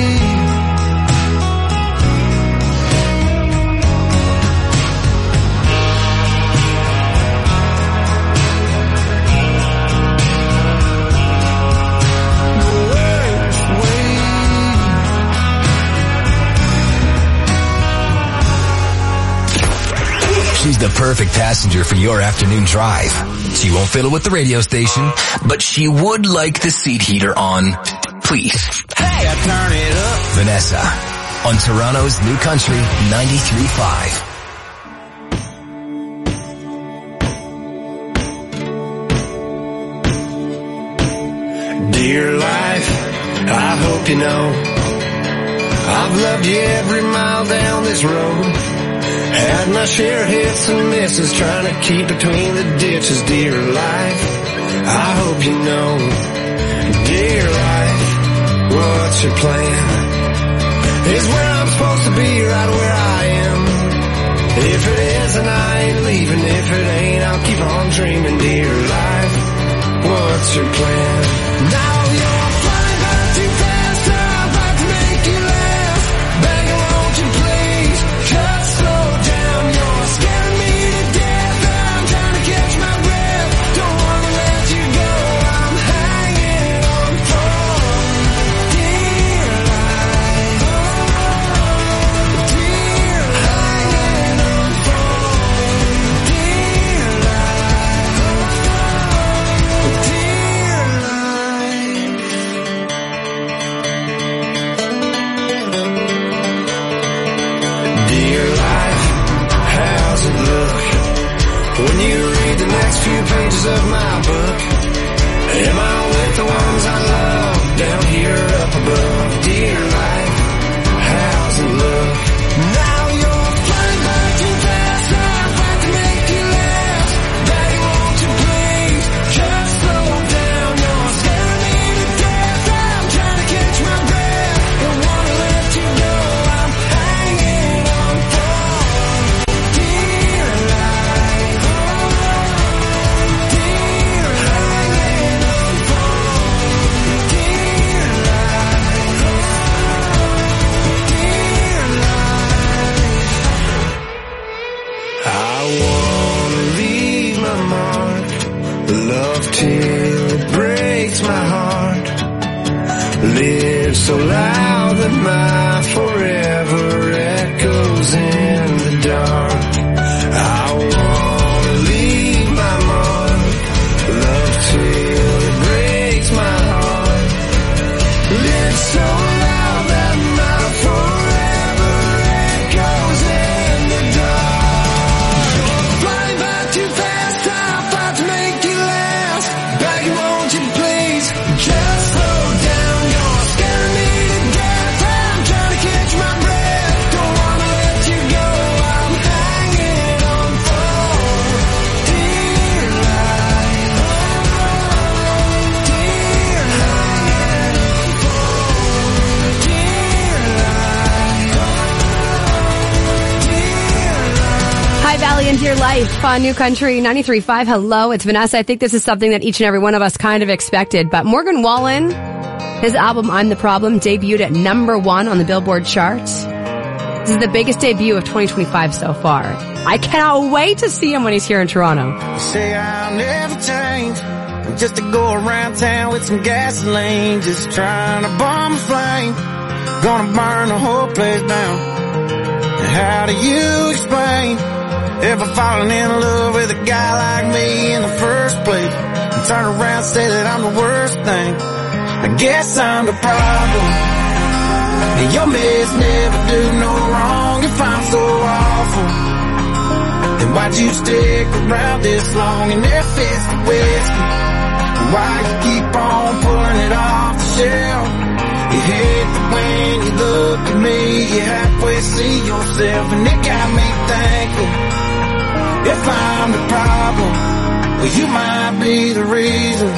She's the perfect passenger for your afternoon drive. She won't fiddle with the radio station, but she would like the seat heater on. Please. Hey, I turn it up. Vanessa on Toronto's New Country 93.5. Dear life, I hope you know I've loved you every mile down this road. Had my share of hits and misses, trying to keep between the ditches. Dear life, I hope you know. Dear life, what's your plan? Is where I'm supposed to be, right where I am. If it is, then I ain't leaving. If it ain't, I'll keep on dreaming. Dear life, what's your plan? Now you're flying by too fast, I'd like to make you laugh. Begging, won't you please just slow down? You're scaring me to death, I'm trying to catch my breath. Don't wanna let you go, I'm hanging on for dear life. Dear hanging on for dear life. Dear life. Dear life, how's it look when you read the next few pages of my book? Am I with the ones I love down here up above? Dear life, how's it look? Now you're flying by too fast, I'd like to make you laugh. Baby, won't you please just slow down? You're scaring me to death, I'm trying to catch my breath. Don't wanna let you go, I'm hanging on for dear life. Dear hanging on for dear life. Dear life. I wanna leave my mark, love till it breaks my heart. Live so loud that my forever echoes in the dark. I wanna leave my mark, love till it breaks my heart. Live so loud that my forever echoes in the dark. You're flying by too fast, I'll fight to make you last. Begging, won't you please just slow down? You're scaring me to death, I'm trying to catch Life on New Country 93.5. Hello, it's Vanessa. I think this is something that each and every one of us kind of expected, but Morgan Wallen, his album I'm the Problem, debuted at number 1 on the Billboard charts. This is the biggest debut of 2025 so far. I cannot wait to see him when he's here in Toronto. You say I'll never change, just to go around town with some gasoline, just trying to bomb a flame, gonna burn the whole place down. And how do you explain ever falling in love with a guy like me in the first place, and turn around and say that I'm the worst thing? I guess I'm the problem, and your mess never do no wrong. If I'm so awful, then why'd you stick around this long? And if it's the whiskey, why you keep on pulling it off the shelf? You hate that when you look at me, you halfway see yourself, and it got me thinking, if I'm the problem, well, you might be the reason.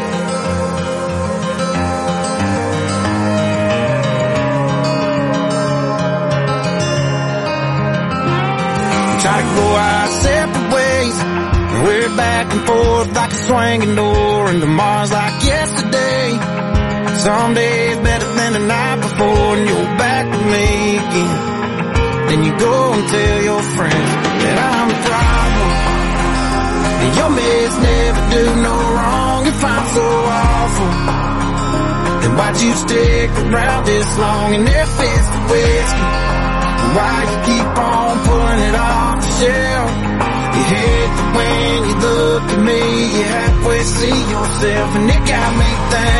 We try to go our separate ways, and we're back and forth like a swinging door, and tomorrow's like yesterday. Some days better than the night before, and you're back with me again. Then you go and tell your friends that I'm the problem, and your mess never do no wrong. If I'm so awful, then why'd you stick around this long? And if it's the whiskey, why you keep on pulling it off the shelf? You hate that when you look at me, you halfway see yourself, and it got me thinking,